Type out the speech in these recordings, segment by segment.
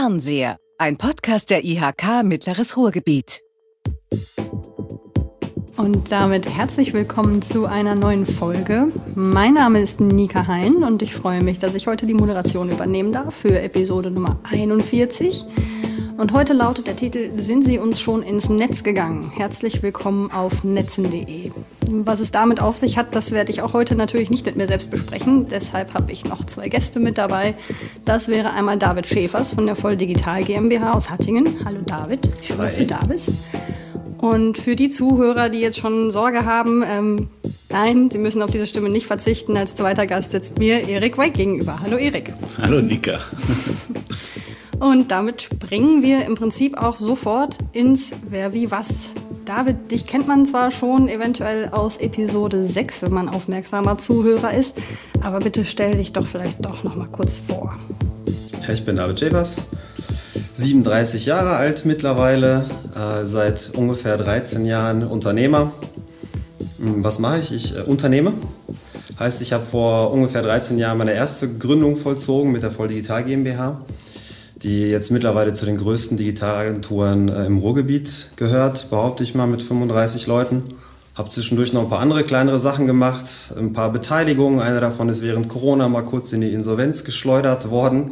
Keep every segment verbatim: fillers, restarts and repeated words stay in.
Fernseher, ein Podcast der I H K Mittleres Ruhrgebiet. Und damit herzlich willkommen zu einer neuen Folge. Mein Name ist Nika Hein und ich freue mich, dass ich heute die Moderation übernehmen darf für Episode Nummer einundvierzig. Und heute lautet der Titel "Sind Sie uns schon ins Netz gegangen?" Herzlich willkommen auf netzen punkt de. Was es damit auf sich hat, das werde ich auch heute natürlich nicht mit mir selbst besprechen. Deshalb habe ich noch zwei Gäste mit dabei. Das wäre einmal David Schäfers von der Voll Digital GmbH aus Hattingen. Hallo David, schön, dass du da bist. Und für die Zuhörer, die jetzt schon Sorge haben, ähm, nein, sie müssen auf diese Stimme nicht verzichten. Als zweiter Gast sitzt mir Erik Weig gegenüber. Hallo Erik. Hallo Nika. Und damit springen wir im Prinzip auch sofort ins Wer, wie, was. David, dich kennt man zwar schon eventuell aus Episode sechs, wenn man aufmerksamer Zuhörer ist, aber bitte stell dich doch vielleicht doch noch mal kurz vor. Ja, ich bin David Schäfers, siebenunddreißig Jahre alt mittlerweile, äh, seit ungefähr dreizehn Jahren Unternehmer. Was mache ich? Ich äh, unternehme. Heißt, ich habe vor ungefähr dreizehn Jahren meine erste Gründung vollzogen mit der Voll Digital GmbH, die jetzt mittlerweile zu den größten Digitalagenturen äh, im Ruhrgebiet gehört, behaupte ich mal, mit fünfunddreißig Leuten. Habe zwischendurch noch ein paar andere kleinere Sachen gemacht, ein paar Beteiligungen. Eine davon ist während Corona mal kurz in die Insolvenz geschleudert worden.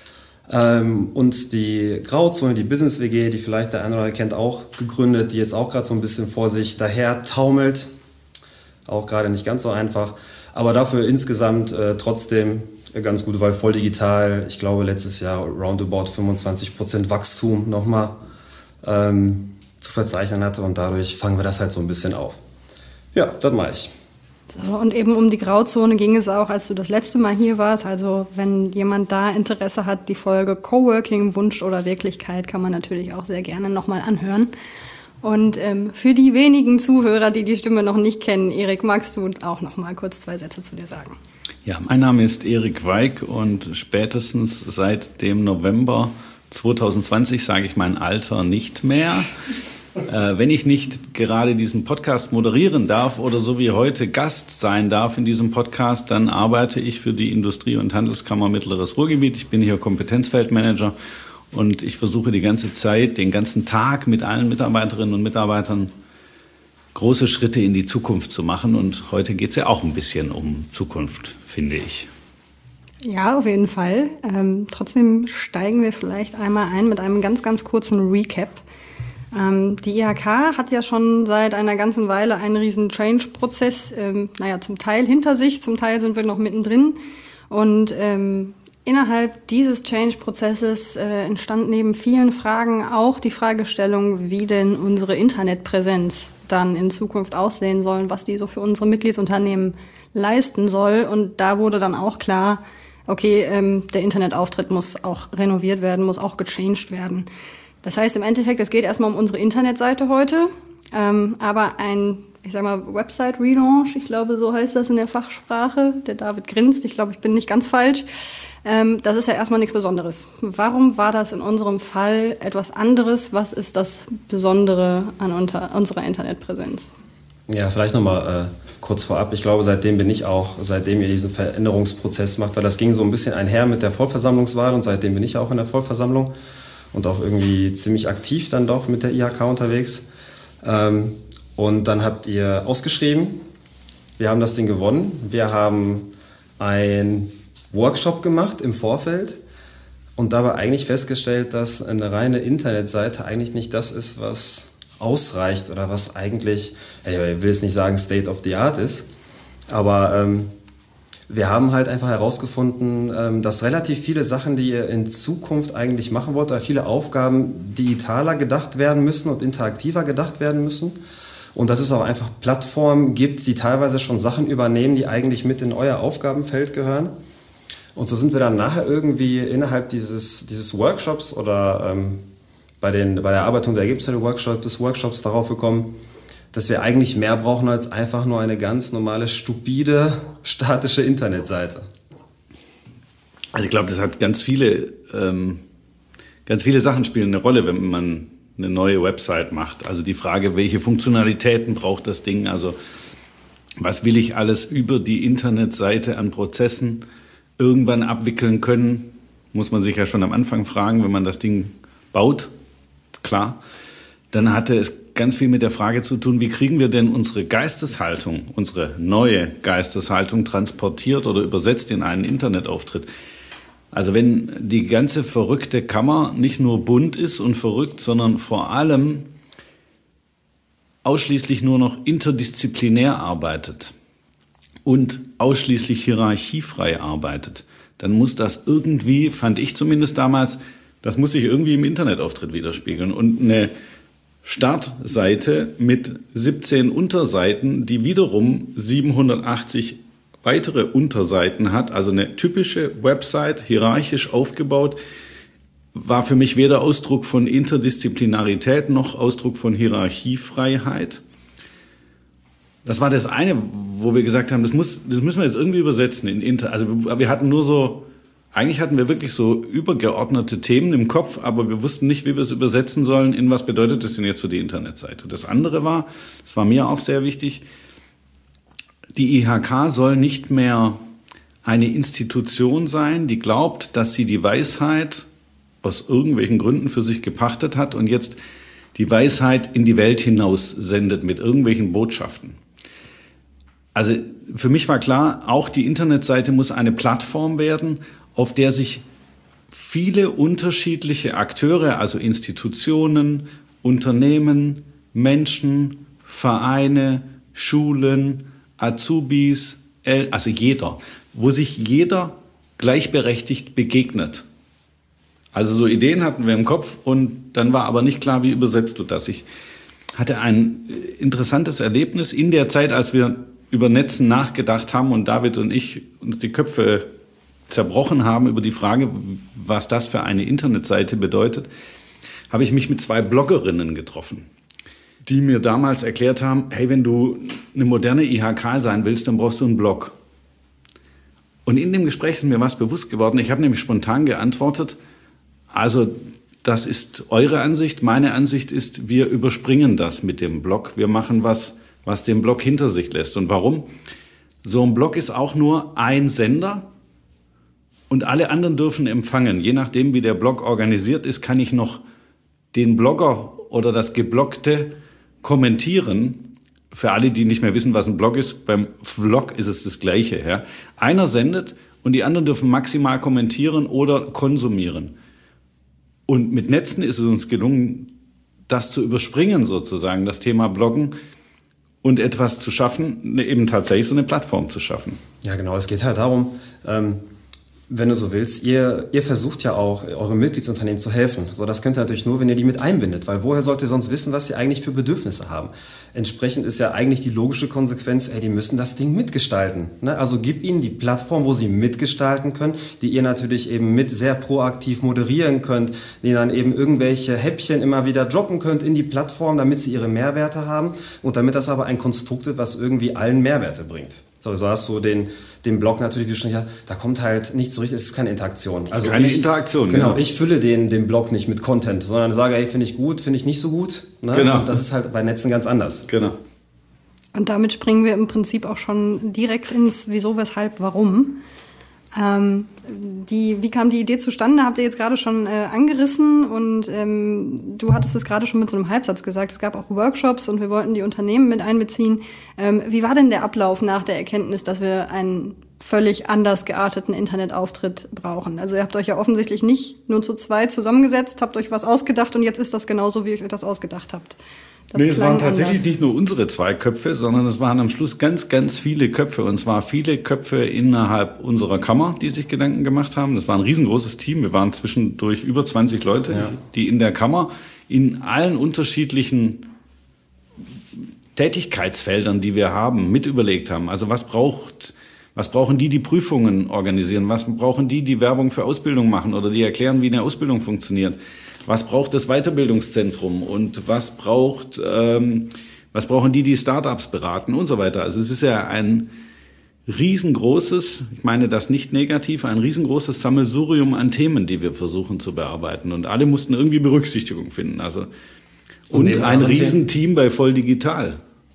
Ähm, und die Grauzone, die Business W G, die vielleicht der eine oder andere kennt, auch gegründet, die jetzt auch gerade so ein bisschen vor sich daher taumelt. Auch gerade nicht ganz so einfach. Aber dafür insgesamt äh, trotzdem ganz gut, weil voll digital, ich glaube letztes Jahr roundabout fünfundzwanzig Prozent Wachstum nochmal ähm, zu verzeichnen hatte und dadurch fangen wir das halt so ein bisschen auf. Ja, das mache ich. So, und eben um die Grauzone ging es auch, als du das letzte Mal hier warst. Also wenn jemand da Interesse hat, die Folge Coworking, Wunsch oder Wirklichkeit, kann man natürlich auch sehr gerne nochmal anhören. Und ähm, für die wenigen Zuhörer, die die Stimme noch nicht kennen, Erik, magst du auch noch mal kurz zwei Sätze zu dir sagen? Ja, mein Name ist Erik Weig und spätestens seit dem November zwanzig zwanzig sage ich mein Alter nicht mehr. Äh, wenn ich nicht gerade diesen Podcast moderieren darf oder so wie heute Gast sein darf in diesem Podcast, dann arbeite ich für die Industrie- und Handelskammer Mittleres Ruhrgebiet. Ich bin hier Kompetenzfeldmanager. Und ich versuche die ganze Zeit, den ganzen Tag mit allen Mitarbeiterinnen und Mitarbeitern große Schritte in die Zukunft zu machen. Und heute geht es ja auch ein bisschen um Zukunft, finde ich. Ja, auf jeden Fall. Ähm, trotzdem steigen wir vielleicht einmal ein mit einem ganz, ganz kurzen Recap. Ähm, die I H K hat ja schon seit einer ganzen Weile einen riesen Change-Prozess, ähm, naja, zum Teil hinter sich, zum Teil sind wir noch mittendrin. Und ähm, Innerhalb dieses Change-Prozesses äh, entstand neben vielen Fragen auch die Fragestellung, wie denn unsere Internetpräsenz dann in Zukunft aussehen soll, was die so für unsere Mitgliedsunternehmen leisten soll. Und da wurde dann auch klar, okay, ähm, der Internetauftritt muss auch renoviert werden, muss auch gechanged werden. Das heißt im Endeffekt, es geht erstmal um unsere Internetseite heute, ähm, aber ein ich sag mal, Website-Relaunch, ich glaube, so heißt das in der Fachsprache. Der David grinst, ich glaube, ich bin nicht ganz falsch. Ähm, das ist ja erstmal nichts Besonderes. Warum war das in unserem Fall etwas anderes? Was ist das Besondere an unter, unserer Internetpräsenz? Ja, vielleicht nochmal äh, kurz vorab. Ich glaube, seitdem bin ich auch, seitdem ihr diesen Veränderungsprozess macht, weil das ging so ein bisschen einher mit der Vollversammlungswahl und seitdem bin ich auch in der Vollversammlung und auch irgendwie ziemlich aktiv dann doch mit der I H K unterwegs. Ähm, Und dann habt ihr ausgeschrieben, wir haben das Ding gewonnen, wir haben einen Workshop gemacht im Vorfeld und dabei eigentlich festgestellt, dass eine reine Internetseite eigentlich nicht das ist, was ausreicht oder was eigentlich, ich will jetzt nicht sagen State of the Art ist, aber ähm, wir haben halt einfach herausgefunden, ähm, dass relativ viele Sachen, die ihr in Zukunft eigentlich machen wollt, oder viele Aufgaben digitaler gedacht werden müssen und interaktiver gedacht werden müssen. Und dass es auch einfach Plattformen gibt, die teilweise schon Sachen übernehmen, die eigentlich mit in euer Aufgabenfeld gehören. Und so sind wir dann nachher irgendwie innerhalb dieses, dieses Workshops oder ähm, bei, den, bei der Erarbeitung der Ergebnisse des Workshops, des Workshops darauf gekommen, dass wir eigentlich mehr brauchen als einfach nur eine ganz normale, stupide, statische Internetseite. Also ich glaube, das hat ganz viele, ähm, ganz viele Sachen spielen eine Rolle, wenn man eine neue Website macht. Also die Frage, welche Funktionalitäten braucht das Ding? Also was will ich alles über die Internetseite an Prozessen irgendwann abwickeln können? muss man sich ja schon am Anfang fragen, wenn man das Ding baut, klar. Dann hatte es ganz viel mit der Frage zu tun, wie kriegen wir denn unsere Geisteshaltung, unsere neue Geisteshaltung transportiert oder übersetzt in einen Internetauftritt. Also wenn die ganze verrückte Kammer nicht nur bunt ist und verrückt, sondern vor allem ausschließlich nur noch interdisziplinär arbeitet und ausschließlich hierarchiefrei arbeitet, dann muss das irgendwie, fand ich zumindest damals, das muss sich irgendwie im Internetauftritt widerspiegeln. Und eine Startseite mit siebzehn Unterseiten, die wiederum siebenhundertachtzig weitere Unterseiten hat, also eine typische Website, hierarchisch aufgebaut, war für mich weder Ausdruck von Interdisziplinarität noch Ausdruck von Hierarchiefreiheit. Das war das eine, wo wir gesagt haben, das, muss, das müssen wir jetzt irgendwie übersetzen in Inter. Also wir hatten nur so, eigentlich hatten wir wirklich so übergeordnete Themen im Kopf, aber wir wussten nicht, wie wir es übersetzen sollen, in was bedeutet das denn jetzt für die Internetseite. Das andere war, das war mir auch sehr wichtig, die I H K soll nicht mehr eine Institution sein, die glaubt, dass sie die Weisheit aus irgendwelchen Gründen für sich gepachtet hat und jetzt die Weisheit in die Welt hinaus sendet mit irgendwelchen Botschaften. Also für mich war klar, auch die Internetseite muss eine Plattform werden, auf der sich viele unterschiedliche Akteure, also Institutionen, Unternehmen, Menschen, Vereine, Schulen, Azubis, also jeder, wo sich jeder gleichberechtigt begegnet. Also so Ideen hatten wir im Kopf und dann war aber nicht klar, wie übersetzt du das. Ich hatte ein interessantes Erlebnis in der Zeit, als wir über Netzen nachgedacht haben und David und ich uns die Köpfe zerbrochen haben über die Frage, was das für eine Internetseite bedeutet, habe ich mich mit zwei Bloggerinnen getroffen, die mir damals erklärt haben, hey, wenn du eine moderne I H K sein willst, dann brauchst du einen Blog. Und in dem Gespräch ist mir was bewusst geworden. Ich habe nämlich spontan geantwortet, also das ist eure Ansicht. Meine Ansicht ist, wir überspringen das mit dem Blog. Wir machen was, was den Blog hinter sich lässt. Und warum? So ein Blog ist auch nur ein Sender und alle anderen dürfen empfangen. Je nachdem, wie der Blog organisiert ist, kann ich noch den Blogger oder das Gebloggte kommentieren. Für alle, die nicht mehr wissen, was ein Blog ist, beim Vlog ist es das Gleiche. Ja? Einer sendet und die anderen dürfen maximal kommentieren oder konsumieren. Und mit Netzen ist es uns gelungen, das zu überspringen sozusagen, das Thema Bloggen und etwas zu schaffen, eben tatsächlich so eine Plattform zu schaffen. Ja genau, es geht halt darum, ähm wenn du so willst, ihr, ihr versucht ja auch, eure Mitgliedsunternehmen zu helfen. So, das könnt ihr natürlich nur, wenn ihr die mit einbindet, weil woher sollt ihr sonst wissen, was sie eigentlich für Bedürfnisse haben? Entsprechend ist ja eigentlich die logische Konsequenz, ey, die müssen das Ding mitgestalten. Ne? Also gib ihnen die Plattform, wo sie mitgestalten können, die ihr natürlich eben mit sehr proaktiv moderieren könnt, die dann eben irgendwelche Häppchen immer wieder droppen könnt in die Plattform, damit sie ihre Mehrwerte haben und damit das aber ein Konstrukt ist, was irgendwie allen Mehrwerte bringt. So, so hast du den, den Blog natürlich, wie schon gesagt, da kommt halt nicht so richtig, es ist keine Interaktion. Also keine ich, Interaktion, genau. genau. Ich fülle den, den Blog nicht mit Content, sondern sage, hey, finde ich gut, finde ich nicht so gut. Ne? Genau. Und das ist halt bei Netzen ganz anders. Genau. Und damit springen wir im Prinzip auch schon direkt ins Wieso, Weshalb, Warum. Ähm, die, wie kam die Idee zustande, habt ihr jetzt gerade schon äh, angerissen und ähm, du hattest es gerade schon mit so einem Halbsatz gesagt, es gab auch Workshops und wir wollten die Unternehmen mit einbeziehen. Ähm, wie war denn der Ablauf nach der Erkenntnis, dass wir einen völlig anders gearteten Internetauftritt brauchen? Also ihr habt euch ja offensichtlich nicht nur zu zweit zusammengesetzt, habt euch was ausgedacht und jetzt ist das genauso, wie ihr euch das ausgedacht habt. Das nee, es waren tatsächlich anders. Nicht nur unsere zwei Köpfe, sondern es waren am Schluss ganz, ganz viele Köpfe. Und zwar viele Köpfe innerhalb unserer Kammer, die sich Gedanken gemacht haben. Das war ein riesengroßes Team. Wir waren zwischendurch über zwanzig Leute, ja. die in der Kammer in allen unterschiedlichen Tätigkeitsfeldern, die wir haben, mit überlegt haben. Also was braucht, was brauchen die, die Prüfungen organisieren? Was brauchen die, die Werbung für Ausbildung machen oder die erklären, wie eine Ausbildung funktioniert? Was braucht das Weiterbildungszentrum und was braucht, ähm, was brauchen die, die Startups beraten und so weiter. Also es ist ja ein riesengroßes, ich meine das nicht negativ, ein riesengroßes Sammelsurium an Themen, die wir versuchen zu bearbeiten. Und alle mussten irgendwie Berücksichtigung finden. Also und, und ein Riesenteam bei Voll Digital.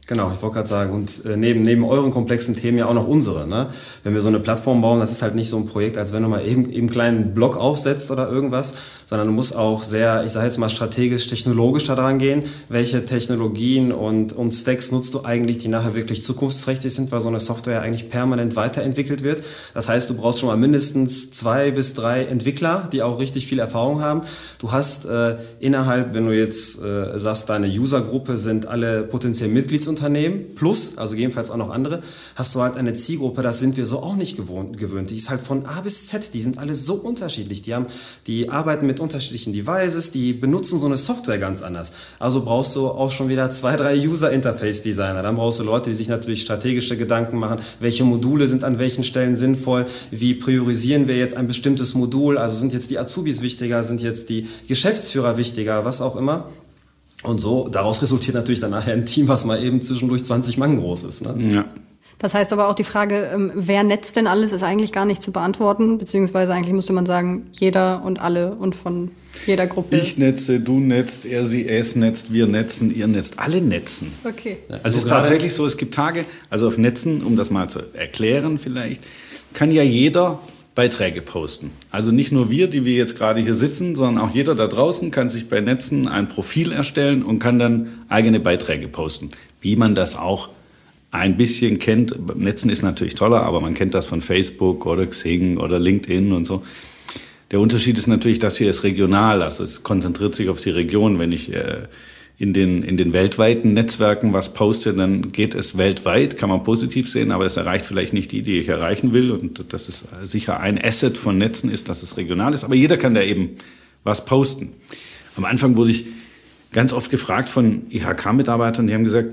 Genau, ich wollte gerade sagen, und äh, neben, neben euren komplexen Themen ja auch noch unsere. Ne? Wenn wir so eine Plattform bauen, das ist halt nicht so ein Projekt, als wenn du mal eben, eben einen kleinen Blog aufsetzt oder irgendwas, sondern du musst auch sehr, ich sage jetzt mal strategisch, technologisch da dran gehen. Welche Technologien und, und Stacks nutzt du eigentlich, die nachher wirklich zukunftsträchtig sind, weil so eine Software eigentlich permanent weiterentwickelt wird. Das heißt, du brauchst schon mal mindestens zwei bis drei Entwickler, die auch richtig viel Erfahrung haben. Du hast äh, innerhalb, wenn du jetzt äh, sagst, deine Usergruppe sind alle potenziell Mitgliedsunternehmen, Unternehmen plus, also jedenfalls auch noch andere, hast du halt eine Zielgruppe, das sind wir so auch nicht gewohnt, gewöhnt. Die ist halt von A bis Z, die sind alle so unterschiedlich. Die haben, die arbeiten mit unterschiedlichen Devices, die benutzen so eine Software ganz anders. Also brauchst du auch schon wieder zwei, drei User-Interface-Designer. Dann brauchst du Leute, die sich natürlich strategische Gedanken machen, welche Module sind an welchen Stellen sinnvoll, wie priorisieren wir jetzt ein bestimmtes Modul, also sind jetzt die Azubis wichtiger, sind jetzt die Geschäftsführer wichtiger, was auch immer. Und so, daraus resultiert natürlich dann nachher ein Team, was mal eben zwischendurch zwanzig Mann groß ist. Ne? Ja. Das heißt aber auch die Frage, wer netzt denn alles, ist eigentlich gar nicht zu beantworten, beziehungsweise eigentlich müsste man sagen, jeder und alle und von jeder Gruppe. Ich netze, du netzt, er, sie, es netzt, wir netzen, ihr netzt, alle netzen. Okay. Also es ist tatsächlich so, es gibt Tage, also auf Netzen, um das mal zu erklären vielleicht, kann ja jeder Beiträge posten. Also nicht nur wir, die wir jetzt gerade hier sitzen, sondern auch jeder da draußen kann sich bei Netzen ein Profil erstellen und kann dann eigene Beiträge posten. Wie man das auch ein bisschen kennt. Netzen ist natürlich toller, aber man kennt das von Facebook oder Xing oder LinkedIn und so. Der Unterschied ist natürlich, das hier ist regional, also es konzentriert sich auf die Region. Wenn ich äh, in den, in den weltweiten Netzwerken was poste, dann geht es weltweit, kann man positiv sehen, aber es erreicht vielleicht nicht die, die ich erreichen will. Und das ist sicher ein Asset von Netzen, ist, dass es regional ist. Aber jeder kann da eben was posten. Am Anfang wurde ich ganz oft gefragt von I H K-Mitarbeitern, die haben gesagt,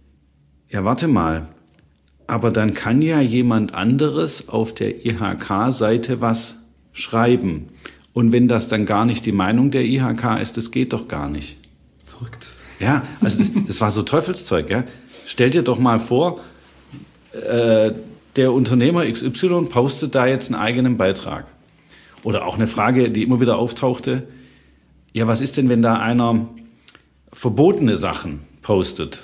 ja, warte mal, aber dann kann ja jemand anderes auf der I H K-Seite was schreiben. Und wenn das dann gar nicht die Meinung der I H K ist, das geht doch gar nicht. Verrückt. Ja, also das, das war so Teufelszeug. Ja. Stell dir doch mal vor, äh, der Unternehmer X Y postet da jetzt einen eigenen Beitrag. Oder auch eine Frage, die immer wieder auftauchte, ja, was ist denn, wenn da einer verbotene Sachen postet?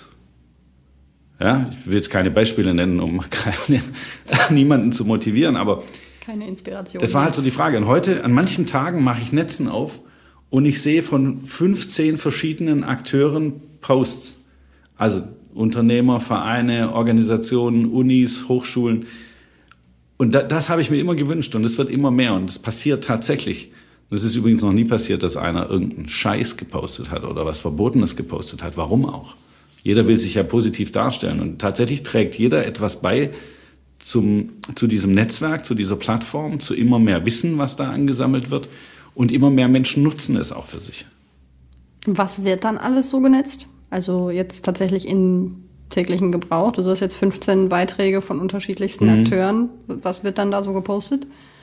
Ja, ich will jetzt keine Beispiele nennen, um keine, niemanden zu motivieren, aber keine Inspiration. Das war halt so die Frage. Und heute, an manchen Tagen mache ich Netzen auf und ich sehe von fünfzehn verschiedenen Akteuren Posts. Also Unternehmer, Vereine, Organisationen, Unis, Hochschulen. Und da, das habe ich mir immer gewünscht und es wird immer mehr und es passiert tatsächlich. Und es ist übrigens noch nie passiert, dass einer irgendeinen Scheiß gepostet hat oder was Verbotenes gepostet hat. Warum auch? Jeder will sich ja positiv darstellen und tatsächlich trägt jeder etwas bei zum, zu diesem Netzwerk, zu dieser Plattform, zu immer mehr Wissen, was da angesammelt wird und immer mehr Menschen nutzen es auch für sich. Was wird dann alles so genetzt? Also jetzt tatsächlich in täglichen Gebrauch. Du hast jetzt fünfzehn Beiträge von unterschiedlichsten mhm. Akteuren. Was wird dann da so gepostet?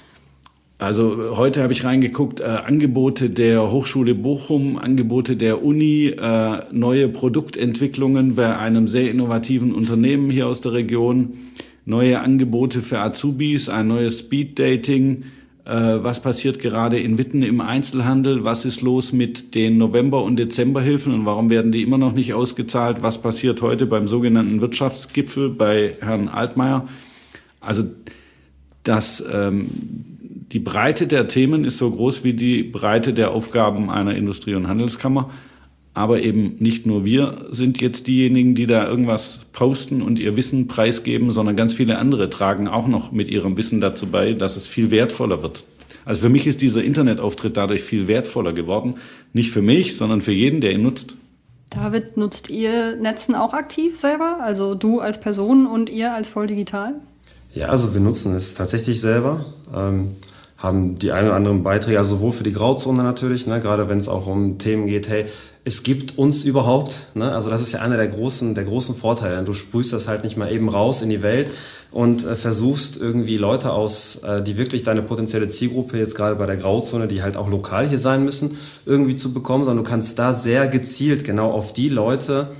Also heute habe ich reingeguckt, äh, Angebote der Hochschule Bochum, Angebote der Uni, äh, neue Produktentwicklungen bei einem sehr innovativen Unternehmen hier aus der Region, neue Angebote für Azubis, ein neues Speed-Dating, äh, was passiert gerade in Witten im Einzelhandel, was ist los mit den November- und Dezemberhilfen und warum werden die immer noch nicht ausgezahlt, was passiert heute beim sogenannten Wirtschaftsgipfel bei Herrn Altmaier. Also das... Ähm, Die Breite der Themen ist so groß wie die Breite der Aufgaben einer Industrie- und Handelskammer. Aber eben nicht nur wir sind jetzt diejenigen, die da irgendwas posten und ihr Wissen preisgeben, sondern ganz viele andere tragen auch noch mit ihrem Wissen dazu bei, dass es viel wertvoller wird. Also für mich ist dieser Internetauftritt dadurch viel wertvoller geworden. Nicht für mich, sondern für jeden, der ihn nutzt. David, nutzt ihr Netzen auch aktiv selber? Also du als Person und ihr als Volldigital? Ja, also wir nutzen es tatsächlich selber. Ähm haben die ein oder anderen Beiträge, also sowohl für die Grauzone natürlich, ne, gerade wenn es auch um Themen geht, hey, es gibt uns überhaupt, ne, also das ist ja einer der großen, der großen Vorteile. Du sprühst das halt nicht mal eben raus in die Welt und äh, versuchst irgendwie Leute aus, äh, die wirklich deine potenzielle Zielgruppe jetzt gerade bei der Grauzone, die halt auch lokal hier sein müssen, irgendwie zu bekommen, sondern du kannst da sehr gezielt genau auf die Leute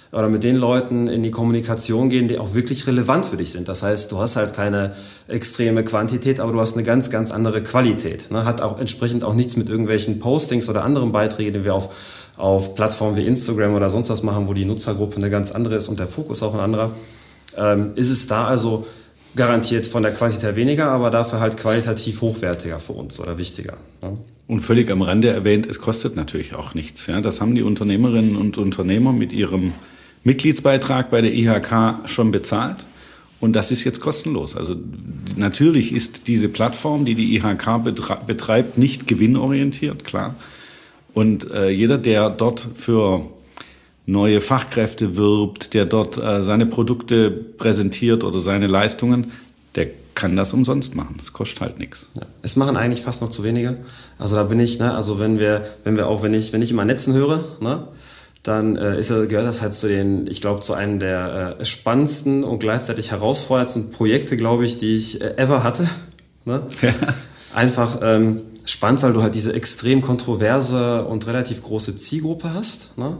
oder mit den Leuten in die Kommunikation gehen, die auch wirklich relevant für dich sind. Das heißt, du hast halt keine extreme Quantität, aber du hast eine ganz, ganz andere Qualität. Ne? Hat auch entsprechend auch nichts mit irgendwelchen Postings oder anderen Beiträgen, die wir auf, auf Plattformen wie Instagram oder sonst was machen, wo die Nutzergruppe eine ganz andere ist und der Fokus auch ein anderer. Ähm, ist es da also garantiert von der Quantität weniger, aber dafür halt qualitativ hochwertiger für uns oder wichtiger. Ne? Und völlig am Rande erwähnt, es kostet natürlich auch nichts. Ja? Das haben die Unternehmerinnen und Unternehmer mit ihrem Mitgliedsbeitrag bei der I H K schon bezahlt und das ist jetzt kostenlos. Also natürlich ist diese Plattform, die die I H K betreibt, nicht gewinnorientiert, klar. Und äh, jeder, der dort für neue Fachkräfte wirbt, der dort äh, seine Produkte präsentiert oder seine Leistungen, der kann das umsonst machen. Das kostet halt nichts. Ja, es machen eigentlich fast noch zu wenige. Also da bin ich, ne, also wenn wir, wenn wir auch, wenn ich, wenn ich immer Netzen höre, ne, dann äh, ist, gehört das halt zu den, ich glaube, zu einem der äh, spannendsten und gleichzeitig herausforderndsten Projekte, glaube ich, die ich äh, ever hatte. Ne? Ja. Einfach ähm, spannend, weil du halt diese extrem kontroverse und relativ große Zielgruppe hast. Ne?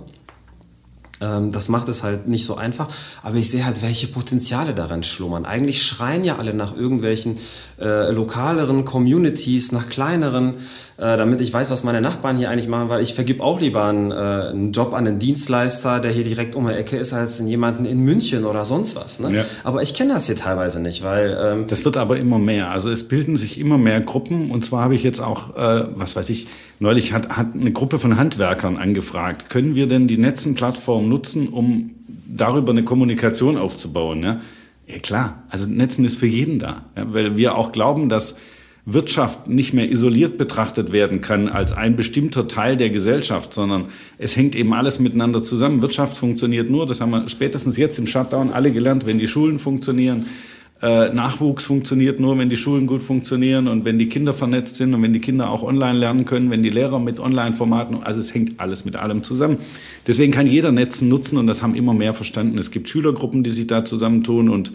Ähm, das macht es halt nicht so einfach, aber ich sehe halt, welche Potenziale daran schlummern. Eigentlich schreien ja alle nach irgendwelchen äh, lokaleren Communities, nach kleineren, äh, damit ich weiß, was meine Nachbarn hier eigentlich machen, weil ich vergib auch lieber einen, äh, einen Job an einen Dienstleister, der hier direkt um die Ecke ist, als in jemanden in München oder sonst was. Ne? Ja. Aber ich kenne das hier teilweise nicht, weil... Ähm das wird aber immer mehr. Also es bilden sich immer mehr Gruppen und zwar habe ich jetzt auch, äh, was weiß ich, neulich hat, hat eine Gruppe von Handwerkern angefragt, können wir denn die Netzen-Plattform nutzen, um darüber eine Kommunikation aufzubauen? Ja, ja klar, also Netzen ist für jeden da, ja, weil wir auch glauben, dass Wirtschaft nicht mehr isoliert betrachtet werden kann als ein bestimmter Teil der Gesellschaft, sondern es hängt eben alles miteinander zusammen. Wirtschaft funktioniert nur, das haben wir spätestens jetzt im Shutdown alle gelernt, wenn die Schulen funktionieren. Äh, Nachwuchs funktioniert nur, wenn die Schulen gut funktionieren und wenn die Kinder vernetzt sind und wenn die Kinder auch online lernen können, wenn die Lehrer mit Online-Formaten, also es hängt alles mit allem zusammen. Deswegen kann jeder Netzen nutzen und das haben immer mehr verstanden. Es gibt Schülergruppen, die sich da zusammentun und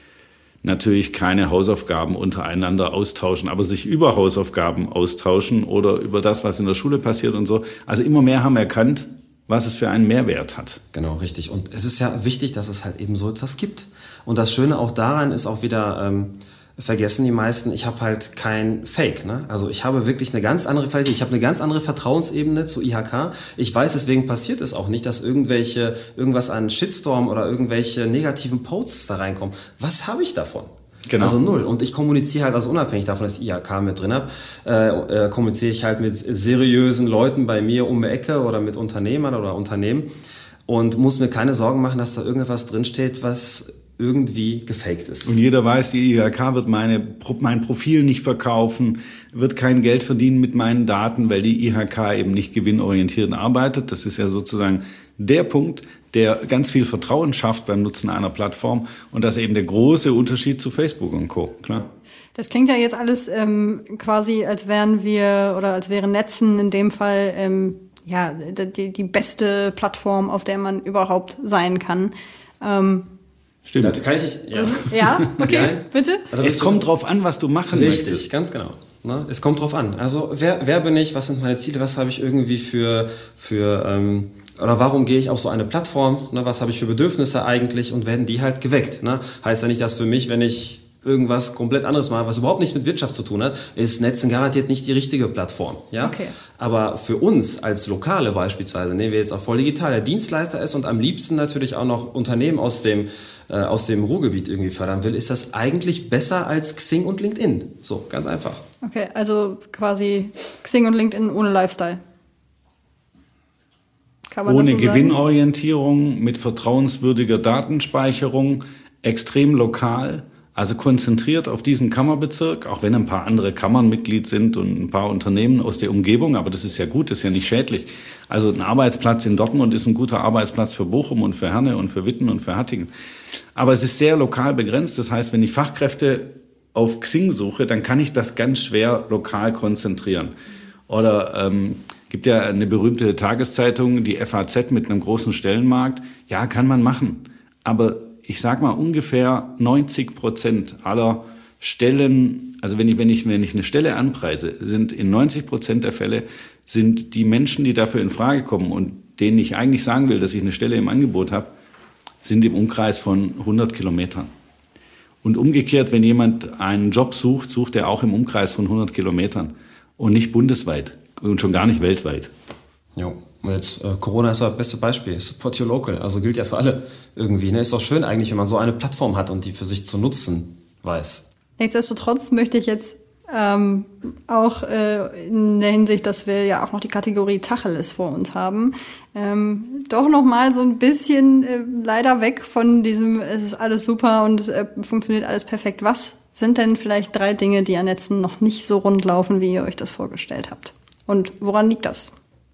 natürlich keine Hausaufgaben untereinander austauschen, aber sich über Hausaufgaben austauschen oder über das, was in der Schule passiert und so. Also immer mehr haben erkannt, was es für einen Mehrwert hat. Genau, richtig. Und es ist ja wichtig, dass es halt eben so etwas gibt. Und das Schöne auch daran ist auch wieder, ähm, vergessen die meisten, ich habe halt kein Fake. Ne? Also ich habe wirklich eine ganz andere Qualität, ich habe eine ganz andere Vertrauensebene zu I H K. Ich weiß, deswegen passiert es auch nicht, dass irgendwelche, irgendwas an Shitstorm oder irgendwelche negativen Posts da reinkommen. Was habe ich davon? Genau. Also null. Und ich kommuniziere halt, also unabhängig davon, dass ich I H K mit drin habe, äh, äh, kommuniziere ich halt mit seriösen Leuten bei mir um die Ecke oder mit Unternehmern oder Unternehmen und muss mir keine Sorgen machen, dass da irgendetwas drinsteht, was irgendwie gefaked ist. Und jeder weiß, die I H K wird meine, mein Profil nicht verkaufen, wird kein Geld verdienen mit meinen Daten, weil die I H K eben nicht gewinnorientiert arbeitet. Das ist ja sozusagen der Punkt, der ganz viel Vertrauen schafft beim Nutzen einer Plattform. Und das ist eben der große Unterschied zu Facebook und Co. Klar. Das klingt ja jetzt alles ähm, quasi, als wären wir oder als wären Netzen in dem Fall ähm, ja die, die beste Plattform, auf der man überhaupt sein kann. Ähm, Stimmt. Da kann ich nicht, ja. ja, okay, Nein. bitte. Also es kommt drauf an, was du machen Richtig, möchtest. Richtig, ganz genau. Ne? Es kommt drauf an. Also wer, wer bin ich, was sind meine Ziele, was habe ich irgendwie für, für ähm, oder warum gehe ich auf so eine Plattform, ne? Was habe ich für Bedürfnisse eigentlich und werden die halt geweckt. Ne? Heißt ja nicht, dass für mich, wenn ich irgendwas komplett anderes mache, was überhaupt nichts mit Wirtschaft zu tun hat, ist Netzen garantiert nicht die richtige Plattform. Ja? Okay. Aber für uns als Lokale beispielsweise, nehmen wir jetzt auch voll digital, der Dienstleister ist und am liebsten natürlich auch noch Unternehmen aus dem, äh, aus dem Ruhrgebiet irgendwie fördern will, ist das eigentlich besser als Xing und LinkedIn. So, ganz einfach. Okay, also quasi Xing und LinkedIn ohne Lifestyle. Kann man ohne das so Gewinnorientierung, sagen? Mit vertrauenswürdiger Datenspeicherung, extrem lokal. Also konzentriert auf diesen Kammerbezirk, auch wenn ein paar andere Kammern Mitglied sind und ein paar Unternehmen aus der Umgebung, aber das ist ja gut, das ist ja nicht schädlich. Also ein Arbeitsplatz in Dortmund ist ein guter Arbeitsplatz für Bochum und für Herne und für Witten und für Hattingen. Aber es ist sehr lokal begrenzt, das heißt, wenn ich Fachkräfte auf Xing suche, dann kann ich das ganz schwer lokal konzentrieren. Oder ähm, gibt ja eine berühmte Tageszeitung, die F A Z mit einem großen Stellenmarkt. Ja, kann man machen, aber ich sag mal, ungefähr neunzig Prozent aller Stellen, also wenn ich, wenn ich, wenn ich eine Stelle anpreise, sind in neunzig Prozent der Fälle sind die Menschen, die dafür in Frage kommen und denen ich eigentlich sagen will, dass ich eine Stelle im Angebot habe, sind im Umkreis von hundert Kilometern. Und umgekehrt, wenn jemand einen Job sucht, sucht er auch im Umkreis von hundert Kilometern und nicht bundesweit und schon gar nicht weltweit. Jo. Und jetzt äh, Corona ist das beste Beispiel. Support your local, also gilt ja für alle irgendwie. Ne? Ist doch schön eigentlich, wenn man so eine Plattform hat und die für sich zu nutzen weiß. Nichtsdestotrotz möchte ich jetzt ähm, auch äh, in der Hinsicht, dass wir ja auch noch die Kategorie Tacheles vor uns haben, ähm, doch noch mal so ein bisschen äh, leider weg von diesem, es ist alles super und es äh, funktioniert alles perfekt. Was sind denn vielleicht drei Dinge, die an Netzen noch nicht so rund laufen, wie ihr euch das vorgestellt habt? Und woran liegt das?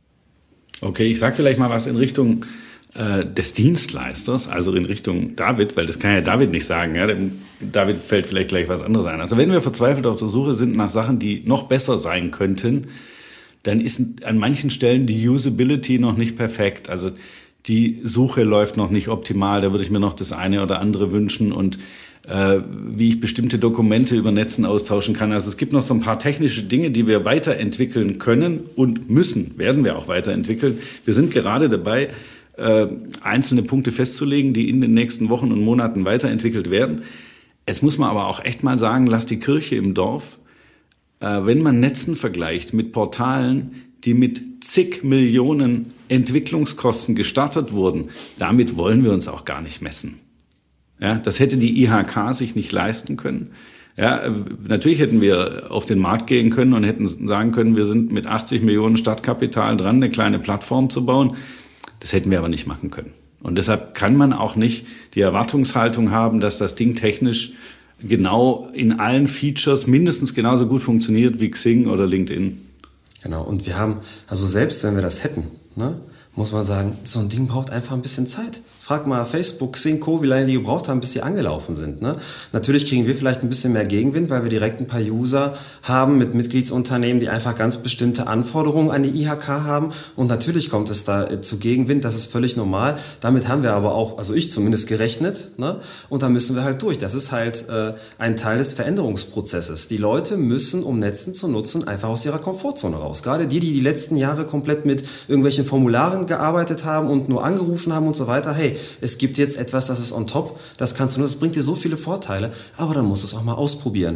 Okay, ich sage vielleicht mal was in Richtung äh, des Dienstleisters, also in Richtung David, weil das kann ja David nicht sagen. Ja? Dem David fällt vielleicht gleich was anderes ein. Also wenn wir verzweifelt auf der Suche sind nach Sachen, die noch besser sein könnten, dann ist an manchen Stellen die Usability noch nicht perfekt. Also die Suche läuft noch nicht optimal. Da würde ich mir noch das eine oder andere wünschen und äh, wie ich bestimmte Dokumente über Netzen austauschen kann. Also es gibt noch so ein paar technische Dinge, die wir weiterentwickeln können und müssen, werden wir auch weiterentwickeln. Wir sind gerade dabei, äh, einzelne Punkte festzulegen, die in den nächsten Wochen und Monaten weiterentwickelt werden. Es muss man aber auch echt mal sagen, lasst die Kirche im Dorf. Äh, wenn man Netzen vergleicht mit Portalen, die mit zig Millionen Entwicklungskosten gestartet wurden, damit wollen wir uns auch gar nicht messen. Ja, das hätte die I H K sich nicht leisten können. Ja, natürlich hätten wir auf den Markt gehen können und hätten sagen können, wir sind mit achtzig Millionen Startkapital dran, eine kleine Plattform zu bauen. Das hätten wir aber nicht machen können. Und deshalb kann man auch nicht die Erwartungshaltung haben, dass das Ding technisch genau in allen Features mindestens genauso gut funktioniert wie Xing oder LinkedIn. Genau, und wir haben, also selbst wenn wir das hätten, ne, muss man sagen, so ein Ding braucht einfach ein bisschen Zeit. Frag mal Facebook, Xing, Co., wie lange die gebraucht haben, bis sie angelaufen sind. Ne? Natürlich kriegen wir vielleicht ein bisschen mehr Gegenwind, weil wir direkt ein paar User haben mit Mitgliedsunternehmen, die einfach ganz bestimmte Anforderungen an die I H K haben. Und natürlich kommt es da zu Gegenwind, das ist völlig normal. Damit haben wir aber auch, also ich zumindest, gerechnet. Ne? Und da müssen wir halt durch. Das ist halt äh, ein Teil des Veränderungsprozesses. Die Leute müssen, um Netzen zu nutzen, einfach aus ihrer Komfortzone raus. Gerade die, die die letzten Jahre komplett mit irgendwelchen Formularen gearbeitet haben und nur angerufen haben und so weiter. Hey, es gibt jetzt etwas, das ist on top, das kannst du nur, das bringt dir so viele Vorteile, aber dann musst du es auch mal ausprobieren.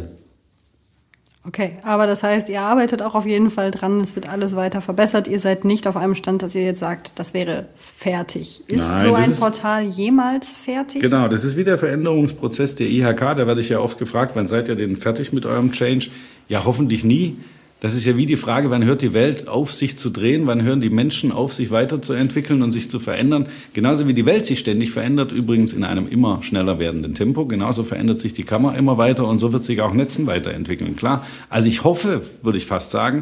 Okay, aber das heißt, ihr arbeitet auch auf jeden Fall dran, es wird alles weiter verbessert, ihr seid nicht auf einem Stand, dass ihr jetzt sagt, das wäre fertig. Ist Nein, so ein ist, Portal jemals fertig? Genau, das ist wie der Veränderungsprozess der I H K, da werde ich ja oft gefragt, wann seid ihr denn fertig mit eurem Change? Ja, hoffentlich nie. Das ist ja wie die Frage, wann hört die Welt auf, sich zu drehen, wann hören die Menschen auf, sich weiterzuentwickeln und sich zu verändern. Genauso wie die Welt sich ständig verändert, übrigens in einem immer schneller werdenden Tempo, genauso verändert sich die Kammer immer weiter und so wird sich auch Netzen weiterentwickeln. Klar, also ich hoffe, würde ich fast sagen,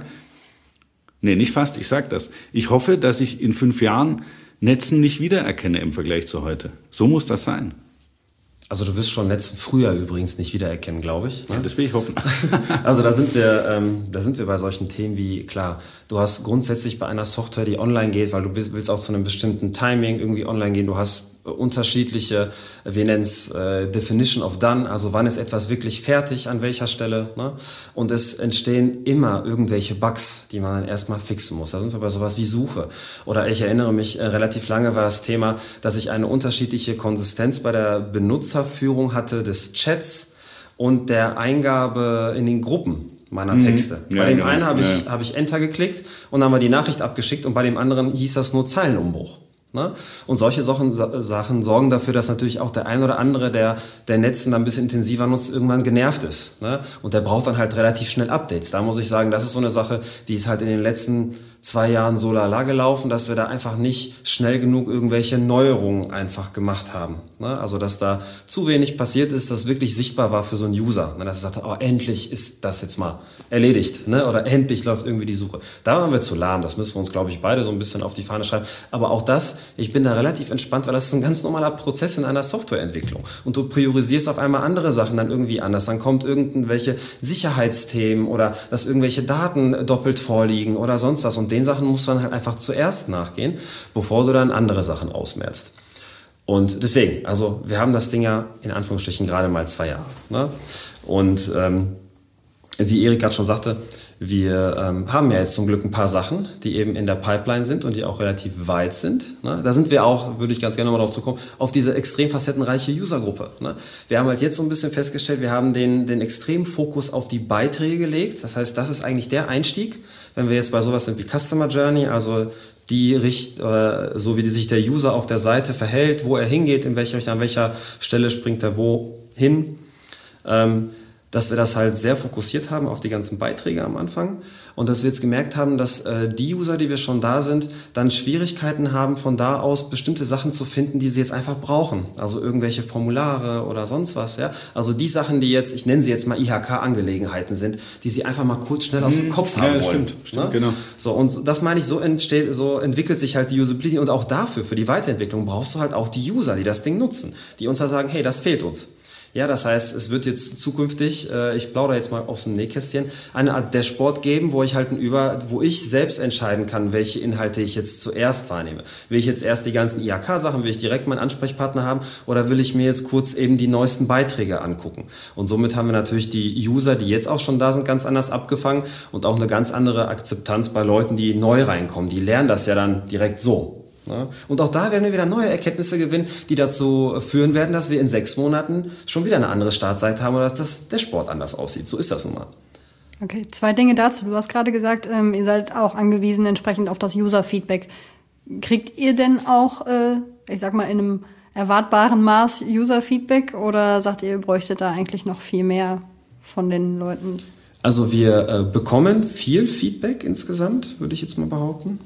nee, nicht fast, ich sage das, ich hoffe, dass ich in fünf Jahren Netzen nicht wiedererkenne im Vergleich zu heute. So muss das sein. Also du wirst schon Netzen früher übrigens nicht wiedererkennen, glaube ich. Ne? Ja, das will ich hoffen. Also da sind wir, ähm, da sind wir bei solchen Themen wie, klar, du hast grundsätzlich bei einer Software, die online geht, weil du willst auch zu einem bestimmten Timing irgendwie online gehen, du hast unterschiedliche, wir nennen es äh, Definition of Done, also wann ist etwas wirklich fertig, an welcher Stelle. Ne? Und es entstehen immer irgendwelche Bugs, die man dann erstmal fixen muss. Da sind wir bei sowas wie Suche. Oder ich erinnere mich, äh, relativ lange war das Thema, dass ich eine unterschiedliche Konsistenz bei der Benutzerführung hatte des Chats und der Eingabe in den Gruppen meiner Texte. Mhm. Ja, bei dem genau. einen habe ich, ja. hab ich Enter geklickt und dann war die Nachricht abgeschickt und bei dem anderen hieß das nur Zeilenumbruch. Ne? Und solche Sachen, Sachen sorgen dafür, dass natürlich auch der ein oder andere, der, der Netzen dann ein bisschen intensiver nutzt, irgendwann genervt ist. Ne? Und der braucht dann halt relativ schnell Updates. Da muss ich sagen, das ist so eine Sache, die ist halt in den letzten zwei Jahren so lala gelaufen, dass wir da einfach nicht schnell genug irgendwelche Neuerungen einfach gemacht haben. Ne? Also dass da zu wenig passiert ist, das wirklich sichtbar war für so einen User. Ne? Dass er sagte, oh, endlich ist das jetzt mal erledigt. Ne? Oder endlich läuft irgendwie die Suche. Da waren wir zu lahm. Das müssen wir uns, glaube ich, beide so ein bisschen auf die Fahne schreiben. Aber auch das, ich bin da relativ entspannt, weil das ist ein ganz normaler Prozess in einer Softwareentwicklung. Und du priorisierst auf einmal andere Sachen dann irgendwie anders. Dann kommt irgendwelche Sicherheitsthemen oder dass irgendwelche Daten doppelt vorliegen oder sonst was. Und den Sachen musst du dann halt einfach zuerst nachgehen, bevor du dann andere Sachen ausmerzt. Und deswegen, also wir haben das Ding ja in Anführungsstrichen gerade mal zwei Jahre. Ne? Und ähm, wie Erik gerade schon sagte, wir ähm, haben ja jetzt zum Glück ein paar Sachen, die eben in der Pipeline sind und die auch relativ weit sind. Ne? Da sind wir auch, würde ich ganz gerne mal darauf zukommen, auf diese extrem facettenreiche Usergruppe. Ne? Wir haben halt jetzt so ein bisschen festgestellt, wir haben den, den extremen Fokus auf die Beiträge gelegt. Das heißt, das ist eigentlich der Einstieg, wenn wir jetzt bei sowas sind wie Customer Journey, also die Richt, äh, so wie die sich der User auf der Seite verhält, wo er hingeht, in welcher, an welcher Stelle springt er wo hin. Ähm, dass wir das halt sehr fokussiert haben auf die ganzen Beiträge am Anfang und dass wir jetzt gemerkt haben, dass äh, die User, die wir schon da sind, dann Schwierigkeiten haben, von da aus bestimmte Sachen zu finden, die sie jetzt einfach brauchen. Also irgendwelche Formulare oder sonst was. Ja? Also die Sachen, die jetzt, ich nenne sie jetzt mal I H K-Angelegenheiten sind, die sie einfach mal kurz schnell aus dem Kopf ja, haben wollen. Stimmt, stimmt, ne? Genau. So, und das meine ich, so, entsteht, so entwickelt sich halt die Usability und auch dafür, für die Weiterentwicklung, brauchst du halt auch die User, die das Ding nutzen, die uns da sagen, hey, das fehlt uns. Ja, das heißt, es wird jetzt zukünftig, äh, ich plaudere jetzt mal aus dem Nähkästchen, eine Art Dashboard geben, wo ich halt ein über, wo ich selbst entscheiden kann, welche Inhalte ich jetzt zuerst wahrnehme. Will ich jetzt erst die ganzen I H K-Sachen, will ich direkt meinen Ansprechpartner haben oder will ich mir jetzt kurz eben die neuesten Beiträge angucken? Und somit haben wir natürlich die User, die jetzt auch schon da sind, ganz anders abgefangen und auch eine ganz andere Akzeptanz bei Leuten, die neu reinkommen. Die lernen das ja dann direkt so. Und auch da werden wir wieder neue Erkenntnisse gewinnen, die dazu führen werden, dass wir in sechs Monaten schon wieder eine andere Startseite haben oder dass das, der Sport anders aussieht. So ist das nun mal. Okay, zwei Dinge dazu. Du hast gerade gesagt, ähm, ihr seid auch angewiesen entsprechend auf das User-Feedback. Kriegt ihr denn auch, äh, ich sag mal, in einem erwartbaren Maß User-Feedback oder sagt ihr, ihr bräuchtet da eigentlich noch viel mehr von den Leuten? Also wir äh, bekommen viel Feedback insgesamt, würde ich jetzt mal behaupten.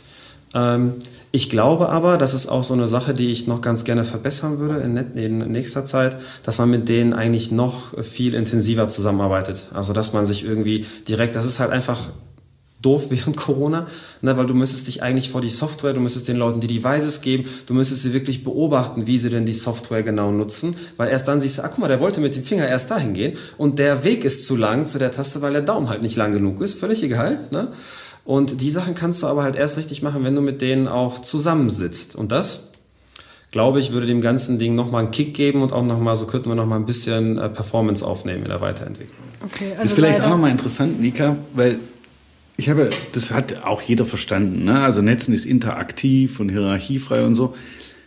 Ähm, Ich glaube aber, das ist auch so eine Sache, die ich noch ganz gerne verbessern würde in, in nächster Zeit, dass man mit denen eigentlich noch viel intensiver zusammenarbeitet. Also dass man sich irgendwie direkt, das ist halt einfach doof während Corona, ne, weil du müsstest dich eigentlich vor die Software, du müsstest den Leuten die Devices geben, du müsstest sie wirklich beobachten, wie sie denn die Software genau nutzen, weil erst dann siehst du, ah guck mal, der wollte mit dem Finger erst dahin gehen und der Weg ist zu lang zu der Taste, weil der Daumen halt nicht lang genug ist, völlig egal, ne? Und die Sachen kannst du aber halt erst richtig machen, wenn du mit denen auch zusammensitzt. Und das, glaube ich, würde dem ganzen Ding nochmal einen Kick geben und auch nochmal, so könnten wir nochmal ein bisschen Performance aufnehmen in der Weiterentwicklung. Okay, also das ist vielleicht auch nochmal interessant, Nika, weil ich habe, das hat auch jeder verstanden, ne? Also Netzen ist interaktiv und hierarchiefrei und so.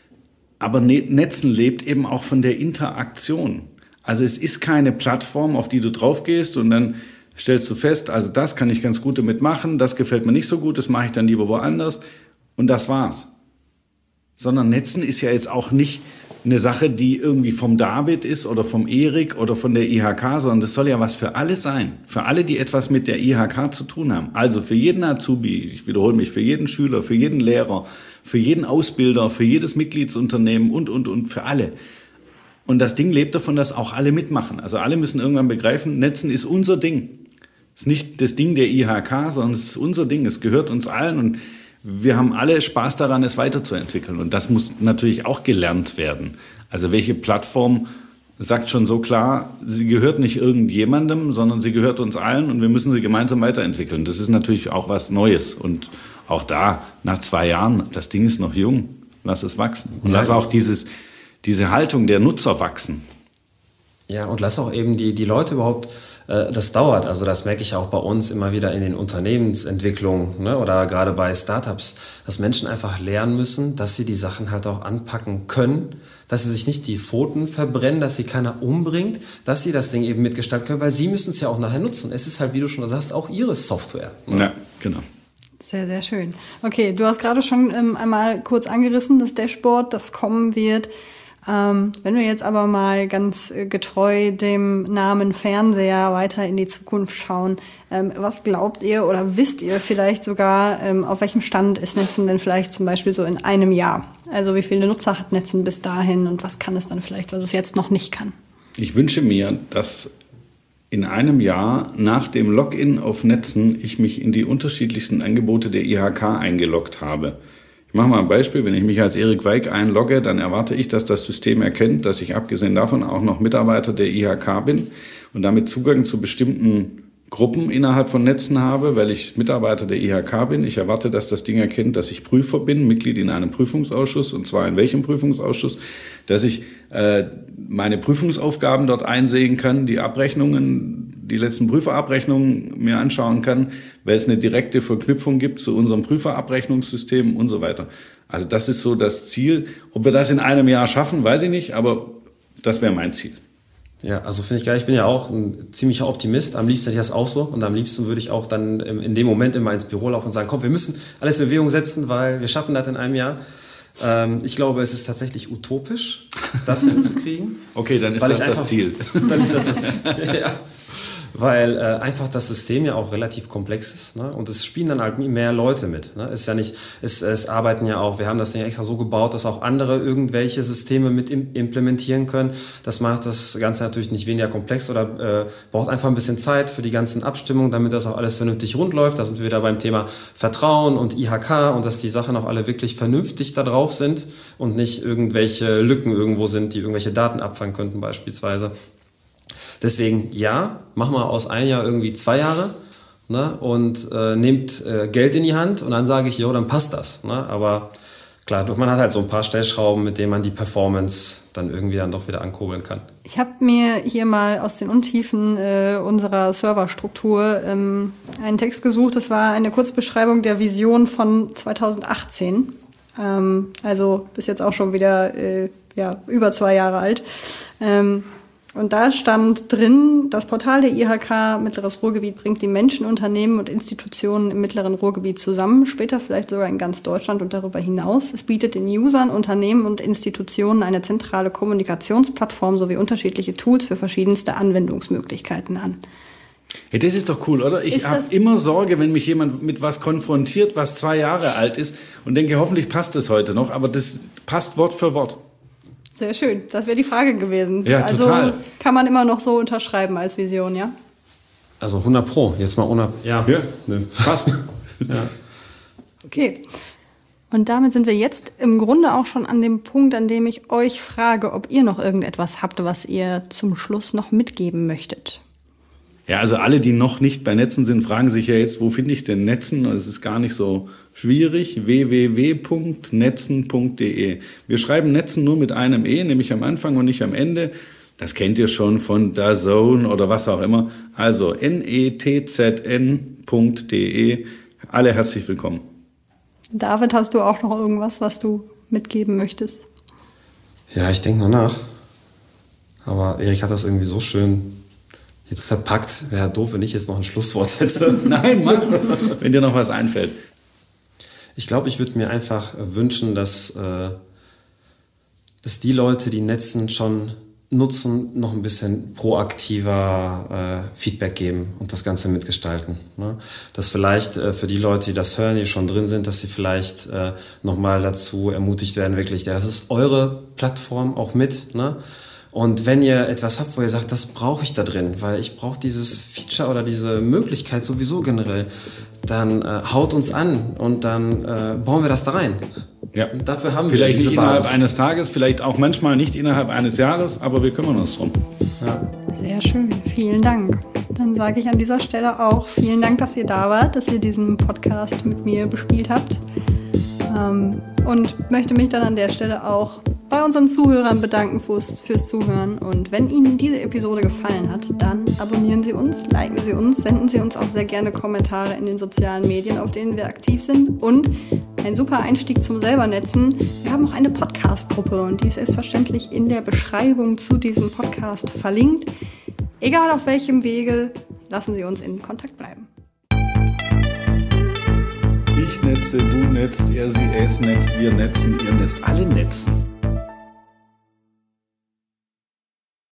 Aber Netzen lebt eben auch von der Interaktion. Also es ist keine Plattform, auf die du drauf gehst und dann stellst du fest, also das kann ich ganz gut damit machen, das gefällt mir nicht so gut, das mache ich dann lieber woanders und das war's. Sondern Netzen ist ja jetzt auch nicht eine Sache, die irgendwie vom David ist oder vom Erik oder von der I H K, sondern das soll ja was für alle sein. Für alle, die etwas mit der I H K zu tun haben. Also für jeden Azubi, ich wiederhole mich, für jeden Schüler, für jeden Lehrer, für jeden Ausbilder, für jedes Mitgliedsunternehmen und, und, und für alle. Und das Ding lebt davon, dass auch alle mitmachen. Also alle müssen irgendwann begreifen, Netzen ist unser Ding. Es ist nicht das Ding der I H K, sondern es ist unser Ding. Es gehört uns allen und wir haben alle Spaß daran, es weiterzuentwickeln. Und das muss natürlich auch gelernt werden. Also welche Plattform sagt schon so klar, sie gehört nicht irgendjemandem, sondern sie gehört uns allen und wir müssen sie gemeinsam weiterentwickeln. Das ist natürlich auch was Neues. Und auch da, nach zwei Jahren, das Ding ist noch jung. Lass es wachsen. Und lass auch dieses, diese Haltung der Nutzer wachsen. Ja, und lass auch eben die, die Leute überhaupt, äh, das dauert, also das merke ich auch bei uns immer wieder in den Unternehmensentwicklungen, ne, oder gerade bei Startups, dass Menschen einfach lernen müssen, dass sie die Sachen halt auch anpacken können, dass sie sich nicht die Pfoten verbrennen, dass sie keiner umbringt, dass sie das Ding eben mitgestalten können, weil sie müssen es ja auch nachher nutzen. Es ist halt, wie du schon sagst, auch ihre Software. Ne? Ja, genau. Sehr, sehr schön. Okay, du hast gerade schon ähm, einmal kurz angerissen, das Dashboard, das kommen wird. Ähm, wenn wir jetzt aber mal ganz äh, getreu dem Namen Fernseher weiter in die Zukunft schauen, ähm, was glaubt ihr oder wisst ihr vielleicht sogar, ähm, auf welchem Stand ist Netzen denn vielleicht zum Beispiel so in einem Jahr? Also wie viele Nutzer hat Netzen bis dahin und was kann es dann vielleicht, was es jetzt noch nicht kann? Ich wünsche mir, dass in einem Jahr nach dem Login auf Netzen ich mich in die unterschiedlichsten Angebote der I H K eingeloggt habe. Ich mache mal ein Beispiel, wenn ich mich als Erik Weig einlogge, dann erwarte ich, dass das System erkennt, dass ich abgesehen davon auch noch Mitarbeiter der I H K bin und damit Zugang zu bestimmten Gruppen innerhalb von Netzen habe, weil ich Mitarbeiter der I H K bin. Ich erwarte, dass das Ding erkennt, dass ich Prüfer bin, Mitglied in einem Prüfungsausschuss, und zwar in welchem Prüfungsausschuss, dass ich äh, meine Prüfungsaufgaben dort einsehen kann, die Abrechnungen, die letzten Prüferabrechnungen mir anschauen kann, weil es eine direkte Verknüpfung gibt zu unserem Prüferabrechnungssystem und so weiter. Also das ist so das Ziel. Ob wir das in einem Jahr schaffen, weiß ich nicht, aber das wäre mein Ziel. Ja, also finde ich geil. Ich bin ja auch ein ziemlicher Optimist. Am liebsten hätte ich das auch so. Und am liebsten würde ich auch dann in dem Moment immer ins Büro laufen und sagen, komm, wir müssen alles in Bewegung setzen, weil wir schaffen das in einem Jahr. Ähm, ich glaube, es ist tatsächlich utopisch, das hinzukriegen. Okay, dann ist das einfach, das Ziel. Dann ist das das Ziel, ja. Weil äh, einfach das System ja auch relativ komplex ist, ne? Und es spielen dann halt mehr Leute mit. Ne? Es ist ja nicht, es, es arbeiten ja auch, wir haben das ja extra so gebaut, dass auch andere irgendwelche Systeme mit im, implementieren können. Das macht das Ganze natürlich nicht weniger komplex oder äh, braucht einfach ein bisschen Zeit für die ganzen Abstimmungen, damit das auch alles vernünftig rund läuft. Da sind wir wieder beim Thema Vertrauen und I H K und dass die Sachen auch alle wirklich vernünftig da drauf sind und nicht irgendwelche Lücken irgendwo sind, die irgendwelche Daten abfangen könnten beispielsweise. Deswegen, ja, machen wir aus ein Jahr irgendwie zwei Jahre, ne, und äh, nehmt äh, Geld in die Hand und dann sage ich, jo, dann passt das. Ne? Aber klar, man hat halt so ein paar Stellschrauben, mit denen man die Performance dann irgendwie dann doch wieder ankurbeln kann. Ich habe mir hier mal aus den Untiefen äh, unserer Serverstruktur ähm, einen Text gesucht. Das war eine Kurzbeschreibung der Vision von zweitausendachtzehn. Ähm, also bis jetzt auch schon wieder äh, ja, über zwei Jahre alt. Ähm, Und da stand drin, das Portal der I H K Mittleres Ruhrgebiet bringt die Menschen, Unternehmen und Institutionen im Mittleren Ruhrgebiet zusammen, später vielleicht sogar in ganz Deutschland und darüber hinaus. Es bietet den Usern, Unternehmen und Institutionen eine zentrale Kommunikationsplattform sowie unterschiedliche Tools für verschiedenste Anwendungsmöglichkeiten an. Hey, das ist doch cool, oder? Ich habe immer Sorge, wenn mich jemand mit was konfrontiert, was zwei Jahre alt ist und denke, hoffentlich passt es heute noch, aber das passt Wort für Wort. Sehr schön. Das wäre die Frage gewesen. Ja, also total. Kann man immer noch so unterschreiben als Vision, ja? Also hundert Pro. Jetzt mal ohne... Ja, ja, ne, passt. Ja. Okay. Und damit sind wir jetzt im Grunde auch schon an dem Punkt, an dem ich euch frage, ob ihr noch irgendetwas habt, was ihr zum Schluss noch mitgeben möchtet. Ja, also alle, die noch nicht bei Netzen sind, fragen sich ja jetzt, wo finde ich denn Netzen? Es ist gar nicht so schwierig. w w w punkt netzen punkt d e. Wir schreiben Netzen nur mit einem E, nämlich am Anfang und nicht am Ende. Das kennt ihr schon von DAZN oder was auch immer. Also N E T Z N punkt d e. Alle herzlich willkommen. David, hast du auch noch irgendwas, was du mitgeben möchtest? Ja, ich denke noch nach. Aber Erik hat das irgendwie so schön jetzt verpackt. Wäre doof, wenn ich jetzt noch ein Schlusswort hätte. Nein, mach, wenn dir noch was einfällt. Ich glaube, ich würde mir einfach wünschen, dass, äh, dass die Leute, die Netzen schon nutzen, noch ein bisschen proaktiver äh, Feedback geben und das Ganze mitgestalten. Ne? Dass vielleicht äh, für die Leute, die das hören, die schon drin sind, dass sie vielleicht äh, nochmal dazu ermutigt werden, wirklich, ja, das ist eure Plattform auch mit, ne? Und wenn ihr etwas habt, wo ihr sagt, das brauche ich da drin, weil ich brauche dieses Feature oder diese Möglichkeit sowieso generell, dann äh, haut uns an und dann äh, bauen wir das da rein. Ja. Und dafür haben vielleicht wir diese nicht innerhalb Basis. eines Tages, vielleicht auch manchmal nicht innerhalb eines Jahres, aber wir kümmern uns drum. Ja. Sehr schön, vielen Dank. Dann sage ich an dieser Stelle auch vielen Dank, dass ihr da wart, dass ihr diesen Podcast mit mir bespielt habt. Ähm, und möchte mich dann an der Stelle auch bei unseren Zuhörern bedanken fürs, fürs Zuhören. Und wenn Ihnen diese Episode gefallen hat, dann abonnieren Sie uns, liken Sie uns, senden Sie uns auch sehr gerne Kommentare in den sozialen Medien, auf denen wir aktiv sind. Und ein super Einstieg zum Selbernetzen. Wir haben auch eine Podcast-Gruppe und die ist selbstverständlich in der Beschreibung zu diesem Podcast verlinkt. Egal auf welchem Wege, lassen Sie uns in Kontakt bleiben. Ich netze, du netzt, er, sie, es netzt, wir netzen, ihr netzt, alle netzen.